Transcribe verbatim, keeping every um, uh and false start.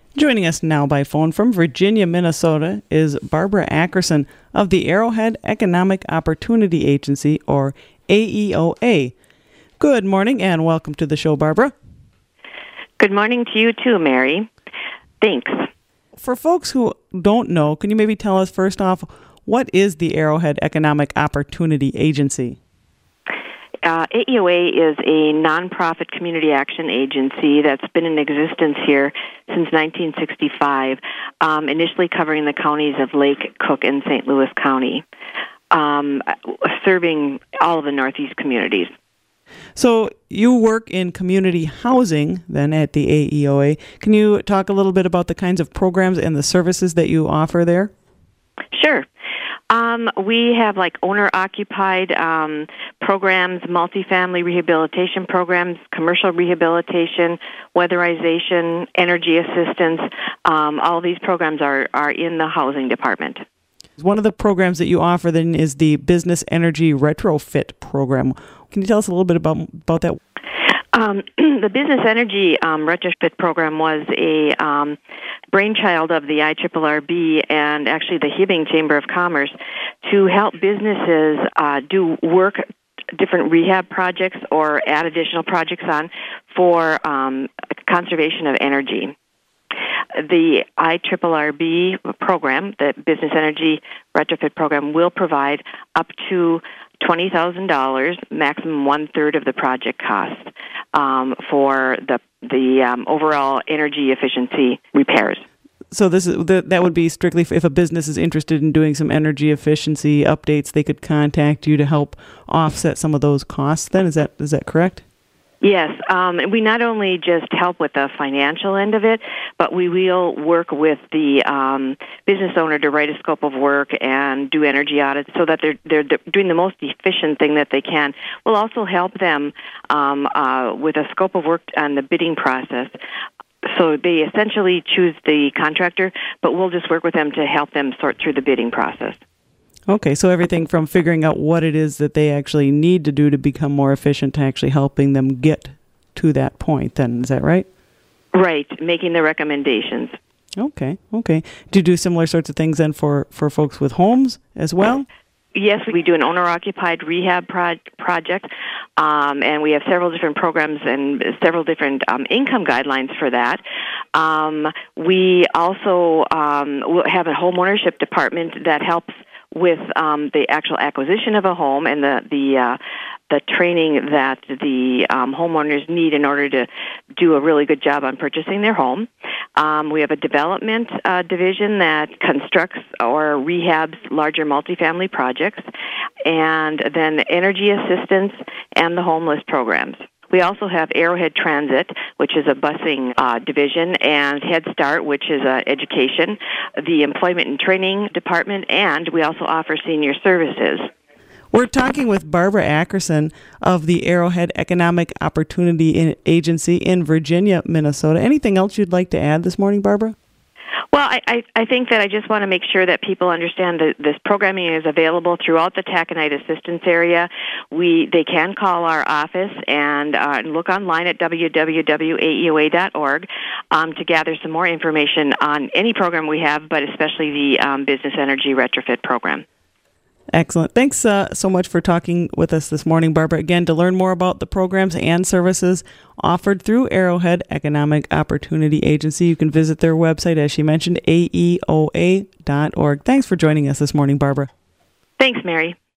Joining us now by phone from Virginia, Minnesota is Barbara Ackerson of the Arrowhead Economic Opportunity Agency, or A E O A. Good morning and welcome to the show, Barbara. Good morning to you too, Mary. Thanks. For folks who don't know, can you maybe tell us first off, what is the Arrowhead Economic Opportunity Agency? Uh, A E O A is a nonprofit community action agency that's been in existence here since nineteen sixty-five, um, initially covering the counties of Lake, Cook, and Saint Louis County, um, serving all of the Northeast communities. So you work in community housing then at the A E O A. Can you talk a little bit about the kinds of programs and the services that you offer there? Sure. Um, we have like owner-occupied um, programs, multifamily rehabilitation programs, commercial rehabilitation, weatherization, energy assistance. Um, all these programs are, are in the housing department. One of the programs that you offer then is the Business Energy Retrofit Program. Can you tell us a little bit about, about that? Um, the Business Energy um, Retrofit Program was a um, brainchild of the I R R R B and actually the Hibbing Chamber of Commerce to help businesses uh, do work, different rehab projects, or add additional projects on for um, conservation of energy. The I R R R B program, the Business Energy Retrofit Program, will provide up to twenty thousand dollars, maximum one-third of the project cost, um, for the the um, overall energy efficiency repairs. So this is that would be strictly if a business is interested in doing some energy efficiency updates, they could contact you to help offset some of those costs. Then is that is that correct? Yes, um, we not only just help with the financial end of it, but we will work with the um, business owner to write a scope of work and do energy audits so that they're they're doing the most efficient thing that they can. We'll also help them um, uh, with a scope of work on the bidding process. So they essentially choose the contractor, but we'll just work with them to help them sort through the bidding process. Okay, so everything from figuring out what it is that they actually need to do to become more efficient to actually helping them get to that point, then, is that right? Right, making the recommendations. Okay, okay. Do you do similar sorts of things then for, for folks with homes as well? Yes, we do an owner-occupied rehab pro- project, um, and we have several different programs and several different um, income guidelines for that. Um, we also um, will have a home ownership department that helps with um, the actual acquisition of a home and the the uh, the training that the um, homeowners need in order to do a really good job on purchasing their home. Um, we have a development uh, division that constructs or rehabs larger multifamily projects, and then energy assistance and the homeless programs. We also have Arrowhead Transit, which is a busing uh, division, and Head Start, which is uh, education, the Employment and Training Department, and we also offer senior services. We're talking with Barbara Ackerson of the Arrowhead Economic Opportunity Agency in Virginia, Minnesota. Anything else you'd like to add this morning, Barbara? Well, I, I, I think that I just want to make sure that people understand that this programming is available throughout the taconite assistance area. We They can call our office and uh, look online at w w w dot a e o a dot org um, to gather some more information on any program we have, but especially the um, Business Energy Retrofit Program. Excellent. Thanks uh, so much for talking with us this morning, Barbara. Again, to learn more about the programs and services offered through Arrowhead Economic Opportunity Agency, you can visit their website, as she mentioned, a e o a dot org. Thanks for joining us this morning, Barbara. Thanks, Mary.